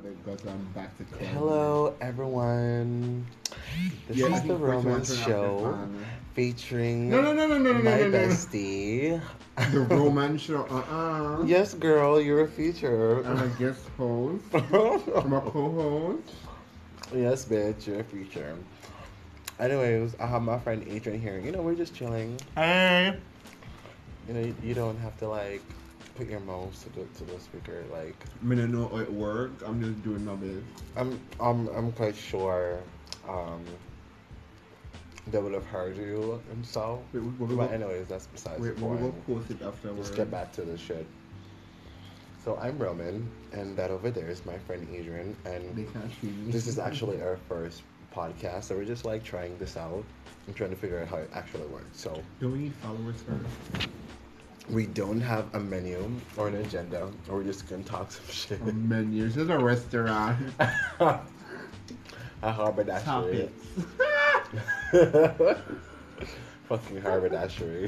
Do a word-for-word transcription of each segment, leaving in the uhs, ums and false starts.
because I'm back to clean. Hello, everyone. This Yeah, I is the think first you want to Romance turn off the Show fan. featuring No, no, no, no, no, no, my no, no, no. bestie. The Romance Show. Uh-uh. Yes, girl, you're a feature. I'm a guest host. I'm a co-host. Yes, bitch, you're a feature. Anyways, I have my friend Adrian here. You know, we're just chilling. Hey. You know, you, you don't have to like put your mouth to the to the speaker. Like, I mean, I know how it works. I'm just doing my best. I'm I'm I'm quite sure. Um, they would have heard you and so. Wait, we, we, But we, anyways, that's besides wait, the we will point. post it afterwards. Let's get back to the shit. So I'm Roman, and that over there is my friend Adrian, They and can't see me. this is actually our first podcast, so we're just like trying this out and trying to figure out how it actually works. So Do we need followers first? we don't have a menu or an agenda, or we're just gonna talk some shit. A menu. This is a restaurant. A haberdashery. Topics. Fucking haberdashery.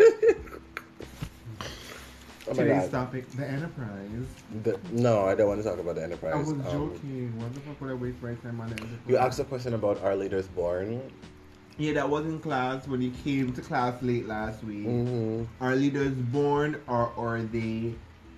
Oh my Today's god. topic, the Enterprise. The, no, I don't want to talk about the Enterprise. I was Um, joking. Why the fuck would I waste my time on the Enterprise? You asked a question about Our Leaders Born. Yeah, that was in class when you came to class late last week. Mm-hmm. Are leaders born or are they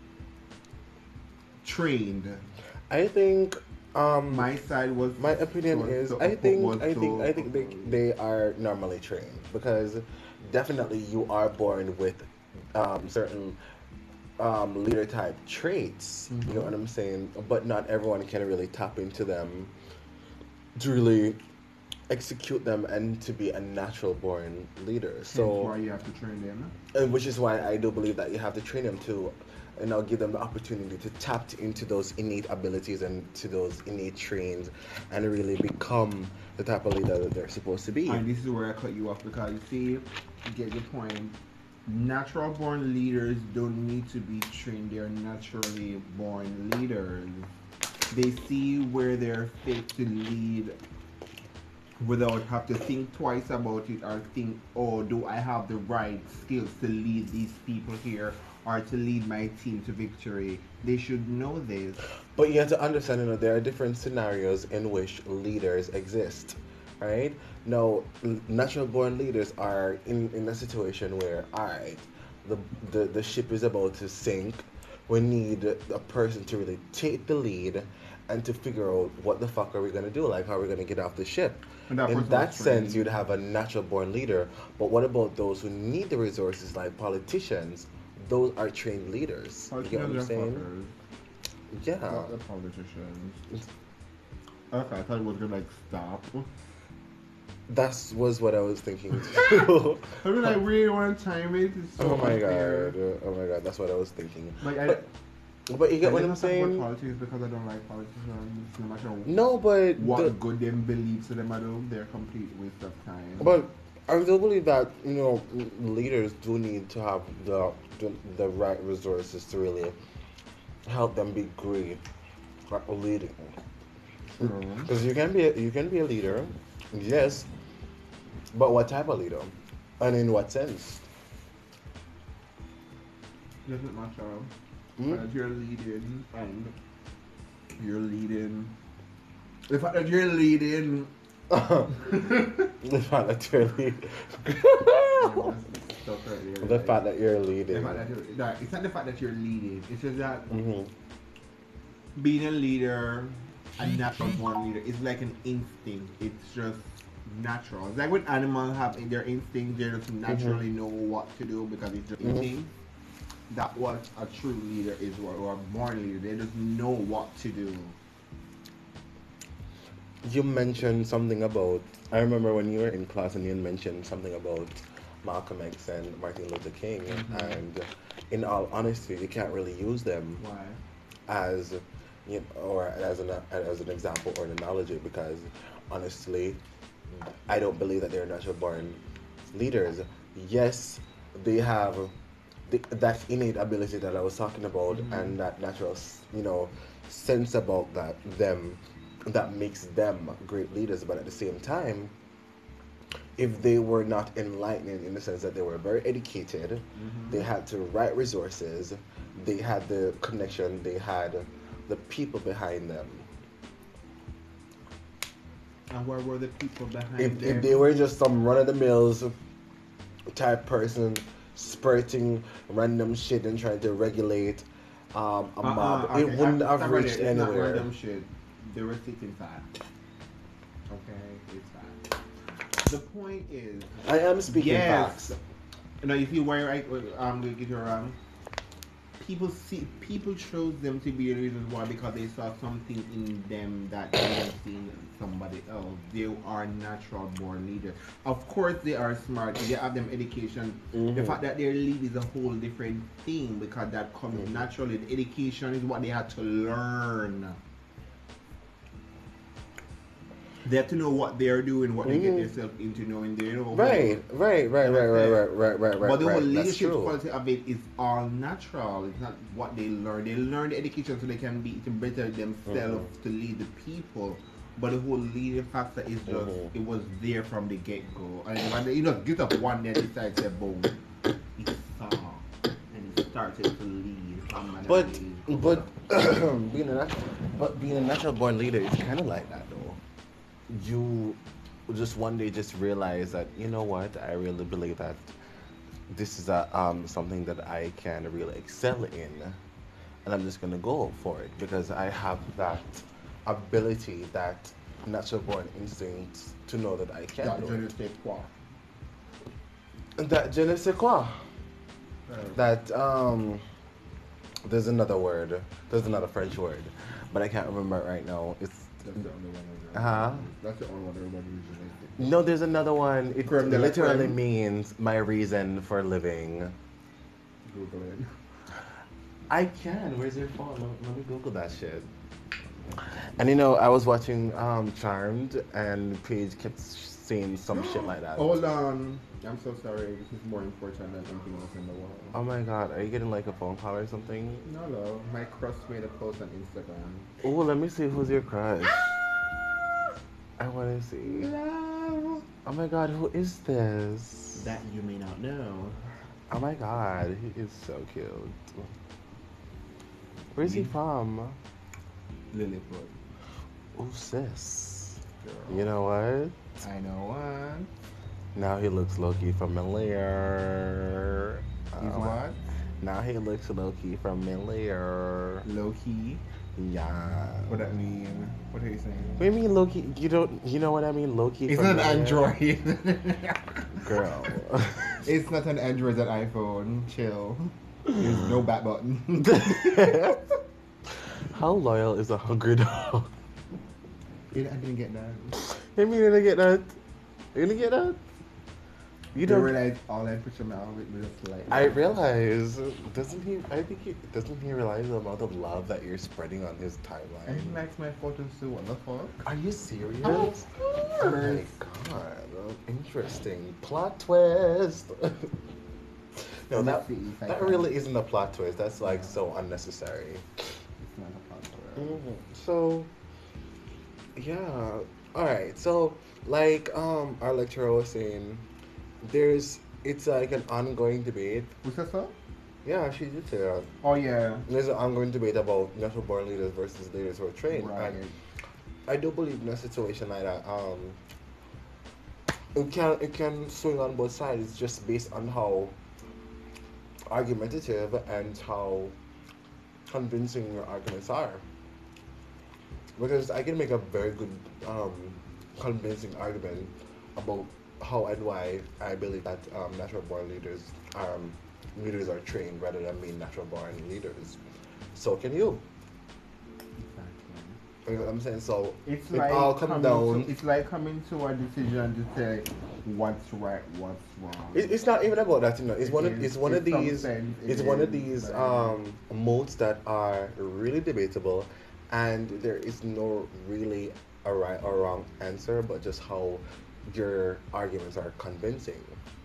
trained? I think um My side was my opinion so- is so- I think was I think so- I think they, they are normally trained because definitely you are born with um certain um leader type traits. You know Mhm. what I'm saying? But not everyone can really tap into them to really execute them and to be a natural born leader. Hence So why you have to train them. and which is why I do believe that you have to train them to, you know, give them the opportunity to tap into those innate abilities and to those innate traits and really become the type of leader that they're supposed to be. And this is where I cut you off because you see, you get the point. Natural born leaders don't need to be trained, they are naturally born leaders. They see where they're fit to lead without have to think twice about it or think, oh, do I have the right skills to lead these people here or to lead my team to victory? They should know this. But you have to understand, you know, there are different scenarios in which leaders exist, right? Now, n- natural born leaders are in, in a situation where, all right, the, the, the ship is about to sink. We need a person to really take the lead and to figure out what the fuck are we going to do? Like, how are we going to get off the ship? And that In person that was sense, trained. you'd have a natural born leader. But what about those who need the resources, like politicians? Those are trained leaders. You get what I'm Politicians are saying? fuckers, Yeah. not the politicians. Okay, I thought it was gonna like stop. That was what I was thinking too. I mean, I really want to time it. It's so oh my unfair. god. Oh my god. That's what I was thinking. Like I, But, but you get I what never I'm talk about saying? politics because I don't like politicians. No matter No, but what the, good them believe to them, I do, they're complete waste of time. but I still believe that, you know, leaders do need to have the the, the right resources to really help them be great at leading. Mhm. Because you can be a, you can be a leader, yes, but what type of leader, and in what sense? Doesn't matter. Hmm? But you're leading and you're leading. The fact that you're leading. The fact that you're leading. Stop right there, The like, fact that you're the leading. fact that you're, no, it's not the fact that you're leading. It's just that Hmm. being a leader, a natural born leader, is like an instinct. It's just natural. It's like when animals have their instinct, they just naturally know what to do because it's just Mhm. instinct. That what a true leader is, or, or a born leader. They just know what to do. You mentioned something about. I remember when you were in class and you mentioned something about Malcolm X and Martin Luther King, Mhm. and in all honesty, you can't really use them Why? as, you know, or as an as an example or an analogy because honestly, I don't believe that they're natural born leaders. Yes, they have the, that innate ability that I was talking about Mhm. and that natural, s- you know, sense about that them that makes them great leaders. But at the same time, if they were not enlightened in the sense that they were very educated, Mhm. they had the right resources, they had the connection, they had the people behind them. And where were the people behind If, them? if they were just some run of the mills type person spurting random shit and trying to regulate um, a Uh-uh, mob, okay, it wouldn't uh, have stop right reached there. It's not anywhere. random shit. They were sitting fat. Okay, it's fat. The point is, I am speaking yes. facts. You know, you see where I I'm gonna get you wrong. People see people chose them to be the reasons why because they saw something in them that they didn't see in somebody else. They are natural born leaders. Of course, they are smart. They have them education. Mm-hmm. The fact that they're lead is a whole different thing because that comes Mm-hmm. naturally. The education is what they had to learn. They have to know what they're doing, what Mm-hmm. they get themselves into, knowing they know. Right, right, right, right, right, right, right, right, right. But the whole right. That's leadership true. quality of it is all natural. It's not what they learn. They learn the education so they can be to better themselves Mhm. to lead the people. But the whole leading factor is just Mhm. it was there from the get go. And when they, you know, get up one day and decide to boom, he saw and he started to lead. From an But age. but being a nat- but being a natural born leader is kind of like that though. You just one day just realize that you know what, I really believe that this is a um something that I can really excel in, and I'm just gonna go for it because I have that ability, that natural born instinct to know that I can That do je ne it. sais quoi. That je ne sais quoi. Right. That um there's another word. There's another French word, but I can't remember it right now. It's That's the only one. I Uh-huh. That's the only one everybody usually. no, there's another one. It Creme de la literally creme. means my reason for living. Google it. I can. Where's your phone? Let, let me Google that shit. And you know, I was watching um Charmed, and Paige kept saying some shit like that. Hold on. I'm so sorry. This is more important than anything else in the world. Oh my god, are you getting like a phone call or something? No, no. My crush made a post on Instagram. Oh, let me see who's your crush. I want to see. Love. Oh my god, who is this? That you may not know. Oh my god, he is so cute. Where's he Me? from? Lilliput. Oh, sis. Girl. You know what? I know one. Now he looks low-key familiar. He's Um, what? Now he looks low-key familiar. Low key. Yeah. What that mean? What are you saying? What do you mean low-key? You don't, you know what I mean? Low-key It's not an familiar? Android. Girl. It's not an Android, it's an iPhone. Chill. There's no back button. How loyal is a hungry dog? I didn't get that. I mean, you didn't get that. You didn't get that? You You don't don't realize all I put him out with just like I realize, doesn't he? I think he doesn't he realize the amount of love that you're spreading on his and timeline. he likes my photos too. What the fuck? Are you serious? Of Oh my course. god! Interesting plot twist. No, Let me that see if I that can- really isn't a plot twist. That's like so unnecessary. It's not a plot twist. Mhm. So, yeah. All right. So, like, um, our lecturer was saying, there's it's like an ongoing debate. Was that so? Yeah, she did say that. Oh yeah. There's an ongoing debate about natural born leaders versus leaders who are trained. Right. And I do believe in a situation like that, um, it can it can swing on both sides. It's just based on how argumentative and how convincing your arguments are. Because I can make a very good, um, convincing argument about how and why I believe that um, natural born leaders um, leaders are trained rather than being natural born leaders. So can you. Exactly. You know what I'm saying? So It's it like all comes coming down. To, it's like coming to a decision to say what's right, what's wrong. It, it's not even about that, you know. It's It one of is- it's one of in some these sense, it it's one of is, these but- um modes that are really debatable, and there is no really a right or wrong answer, but just how your arguments are convincing.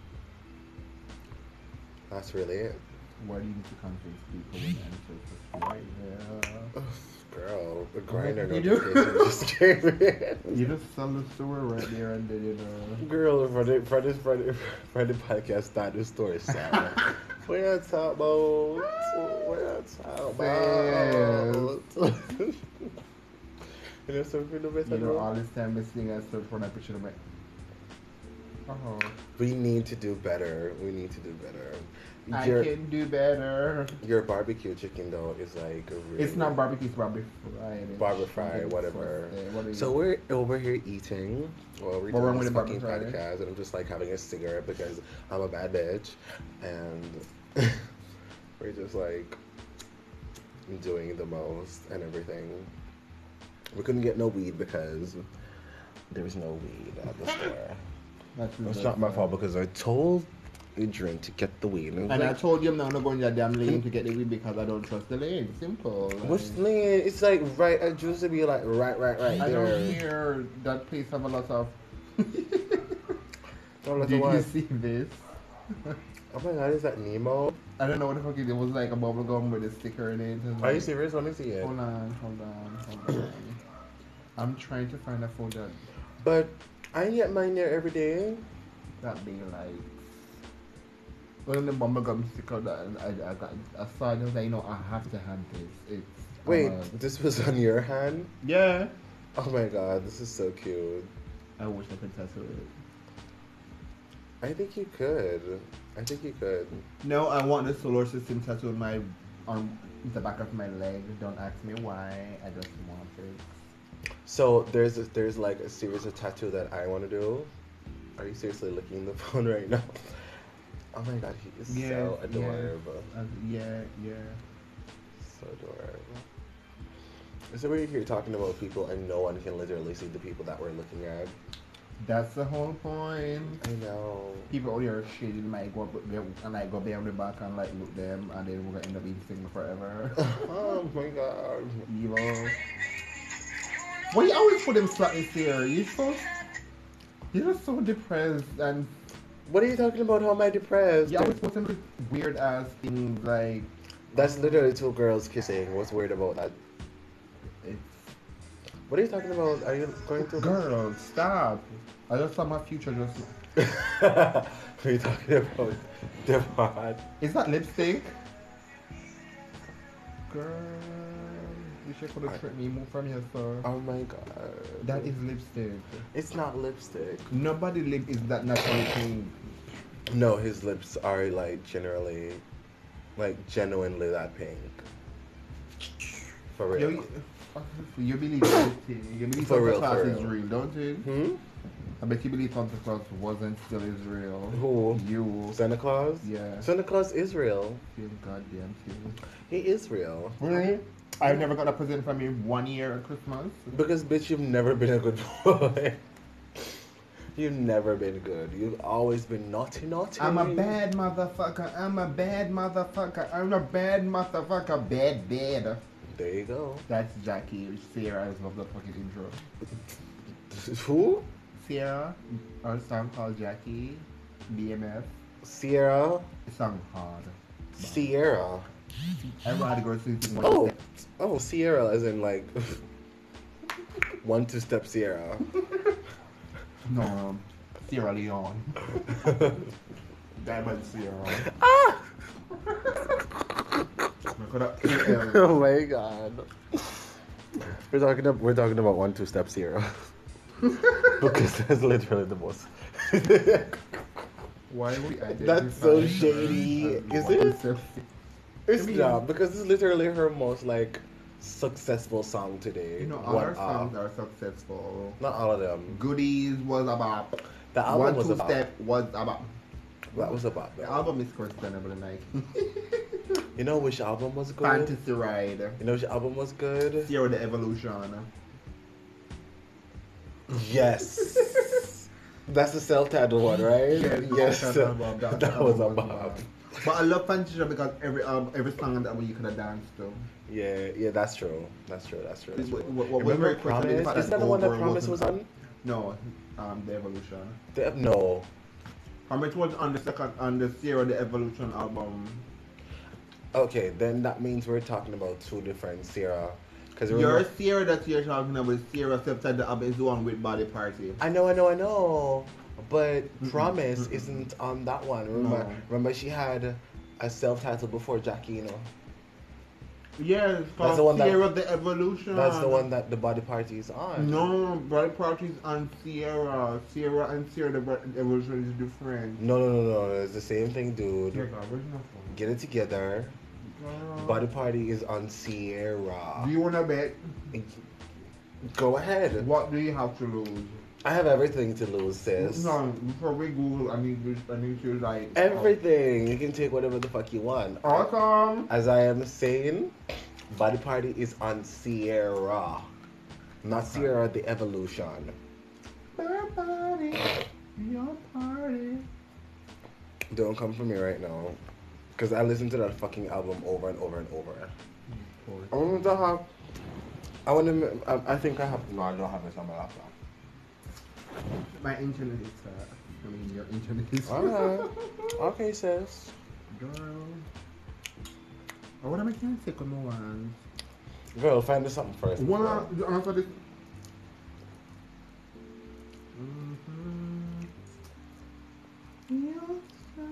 That's really it. Why do you need to convince people with answers that's right there? Girl, the grinder you do. notification just came in. You just sell the store right there and then you know. Girl, for the for this for the, for the podcast start the story, Sarah. We're not talking about. We're not talking about. You know something the best You I know, know? all this time listening and stuff for that picture of me. Oh, We need to do better. We need to do better. I Your, can do better. your barbecue chicken though is like a really It's not barbecue, it's barbecue fried. Barbecue fry, whatever. What are So you? we're over here eating while we're What wrong doing with this the fucking barbecue fry? podcast, and I'm just like having a cigarette because I'm a bad bitch, and we're just like doing the most and everything. We couldn't get no weed because there was no weed at the store. That's It's not my fault because I told Adrian to get the weed. And I told you I'm not going to that damn lane to get the weed because I don't trust the lane. Simple. Like, What's lane? It's like right. It used to be like right, right, right I there. don't hear that place have a lot of. Oh, lots Did of you what? see this? Oh my god, is that Nemo? I don't know what the fuck it is. It was like a bubble gum with a sticker in it. and Are you like- serious? Let me see it. Hold on, hold on, hold on. I'm trying to find a phone that But I get mine there every day. that be like. Well, the bubble gum sticker that I, I got, I saw it. I was like, you know, I have to have this. It's. Wait, uh, this was on your hand? yeah. Oh my god, this is so cute. I wish I could tattoo it. I think you could. I think you could. No, I want the solar system tattoo on my on the back of my leg. Don't ask me why. I just want it. So there's a, there's like a series of tattoo that I want to do. Are you seriously looking at the phone right now? Oh my god, he is Yeah, so yeah. adorable. Uh, yeah, yeah. So adorable. So we're here talking about people and no one can literally see the people that we're looking at. That's the whole point. I know. People out here shady might go up there and like go behind the back and like look them and then we're gonna end up being single forever. Oh my god. Evil. Why you always put them slightly here? You so you're just so depressed and What are you talking about? How am I depressed? you always put some weird ass things like That's literally two girls kissing. What's weird about that? it's What are you talking about? Are you going to? girl, stop. I just saw my future just What are you talking about? Devon. is that lipstick? Girl, you should put a trick me move from here, sir. Oh my god. That is lipstick. It's not lipstick. Nobody lip is that naturally pink. No, his lips are like generally, like genuinely that pink. For real. You, you believe lipstick. You believe For Santa real, Claus for is real. real, don't you? Hmm? I bet you believe Santa Claus wasn't still is real. Who? You. Santa Claus? Yeah. Santa Claus is real. You goddamn too. He is real. Really? I've never got a present from you one year at Christmas. Because bitch, you've never been a good boy. You've never been good. You've always been naughty, naughty. I'm a bad motherfucker. I'm a bad motherfucker. I'm a bad motherfucker. Bad, bad. There you go. That's Jackie. Sarah. I just love the fucking intro. Who? Sarah, our song called Jackie. B M F. Sierra. It's song hard. Sierra. I'd rather go sing one Oh, step. oh, Sierra, as in like one two step Sierra. No, Sierra Leone. Diamond Sierra. Ah! Look at that. Oh my god. We're talking about we're talking about one two step Sierra. Because that's literally the most. Why we identify That's so her shady. as Is it? one It's I mean- not because it's literally her most like successful song today. You know, all One our songs off. are successful. Not all of them. Goodies was about. The album One was Two about. Step was about. That was about. The Though. album is questionable, like. You know which album was good? Fantasy Ride. You know which album was good? Zero the Evolution. Yes. That's the self-titled one, right? Yes. That, That, that was album a was bop. bad. But I love Fantasy Ride because every um, every song on that one you could have danced to. Yeah, yeah, that's true. That's true. That's true. That's true. What- what- what Remember very quickly, the Promise? fact Isn't that that the one that Over Promise was wasn't- on? No, um, the Evolution. The, no. Promise was on the second on the Zero the Evolution album. Okay, then that means we're talking about two different Sierra. Because Your Sierra that you're talking about, Sierra self-titled album is the one with Body Party. I know, I know, I know. But Mm-mm, Promise mm-mm. isn't on that one. Remember, No. remember she had a self-titled before Jackie, you know. Yeah, it's That's the called one that- Sierra the Evolution. That's the one that the body party is on. No, Body Party's on Sierra. Sierra and Sierra the Body Evolution is different. No, no, no, no. It's the same thing, dude. Yeah, God, where's my phone? Get it together. God. Body party is on Sierra. Do you wanna bet? Go ahead. What do you have to lose? I have everything to lose, sis. No, before we Google, I need to, I need to like Everything. You can take whatever the fuck you want. Awesome. As I am saying, Body Party is on Sierra. Not Sierra the Evolution. Your party, your party. Don't come for me right now. Because I listened to that fucking album over and over and over. I want to have. I want to. I, I think I have. No, I don't have this on my laptop. My internet is fat. I mean, your internet is Alright. Okay, sis. Girl. Oh, what am I going to take on the ones? Girl, find me something first. One before- the answer this. Mm-hmm. Your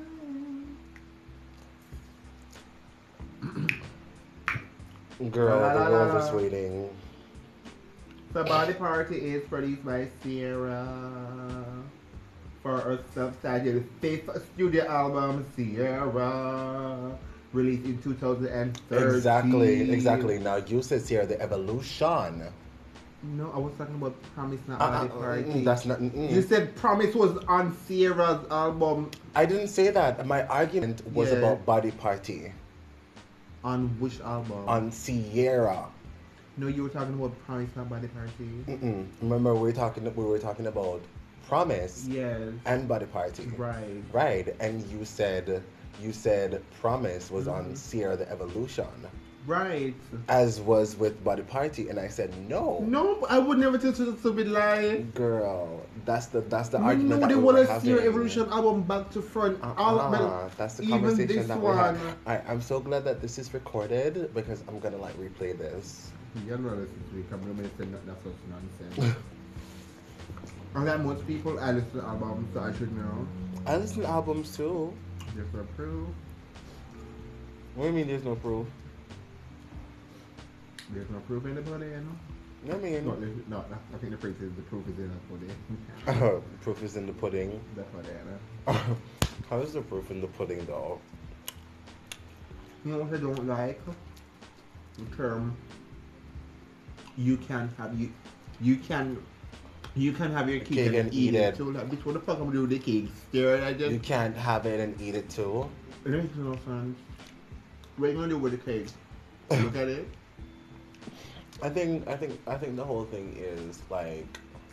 smile. Girl, La, the la, la, girl la. is waiting. The Body Party is produced by Sierra for her self-titled fifth studio album, Sierra, released in two thousand thirteen. Exactly, exactly. Now you said Sierra the Evolution. No, I was talking about Promise, not Uh, Body uh, Party. mm, that's not. Mm-mm. You said Promise was on Sierra's album. I didn't say that. My argument was Yeah. about Body Party On which album? on Sierra. No, you were talking about Promise, not Body Party. Mm-mm. Remember, we were talking. We were talking about Promise Yes. and Body Party. Right. Right, and you said you said Promise was on Mhm. Sierra the Evolution, Right. as was with Body Party, and I said no. No, I would never tell you to be lying. Girl, that's the that's the No, argument they that we want were to see having. your Evolution album back to front. All Uh-uh, well, that's the even conversation this that we had. one. I, I'm so glad that this is recorded because I'm gonna like replay this. You know this week. I'm gonna say that that's such nonsense. Unlike most people, I listen to albums, so I should know. I listen to albums too. Just for proof. What do you mean there's no proof? There's no proof in the body, you know. I mean, No, there's- no, no, I think the phrase is the proof is in the body. proof is in the pudding. That's what I know. How is the proof in the pudding though? You know what I don't like? The term. You can have you, you can, you can have your cake, Cake and, and eat eat it. it. So like, bitch, what the fuck am I doing with the cake? Stare at it. You can't have it and eat it too. It makes no sense. What are you gonna do with the cake? Look at it. I think I think I think the whole thing is like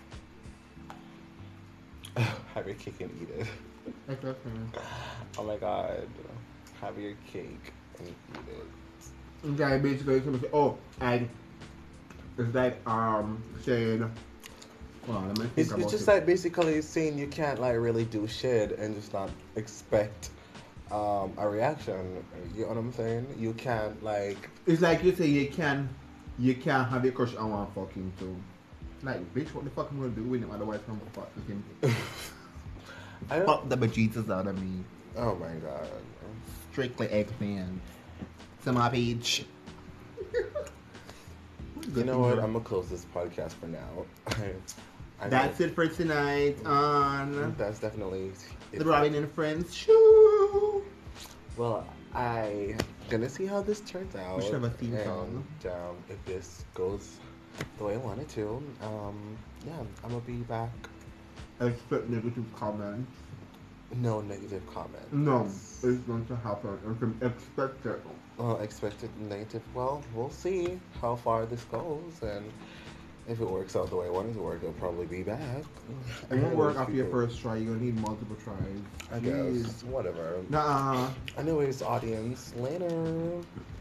have your cake and eat it. Like that thing. Oh my god. Have your cake and eat it. Okay, basically, somebody say, oh, and it's like um saying, well, let me think It's, about it's just it. like basically saying you can't like really do shit and just not expect um, a reaction. You know what I'm saying? You can't like It's like you say you can, you can't have your crush on one fucking too. Like, bitch, what the fuck am I gonna do with him? Otherwise, I'm gonna fuck with him. I don't, Fuck the bejesus out of me. oh my god. Strictly X-Men. To my page. You know what? I'm gonna close this podcast for now. I That's it for tonight on That's definitely it. the Robin and Friends show. Well, I gonna see how this turns out. We should have a theme and, song. Um, if this goes the way I want it to, um, yeah, I'm gonna be back. Expect negative comments. No negative comments. No, it's going to happen. You can expect it. Well, expected negative. Well, we'll see how far this goes, and if it works out the way I want it to work, it'll probably be back. It won't work Most after your people- first try. You're gonna need multiple tries. I Jeez. guess. Whatever. Nuh-uh. Anyways, audience, later.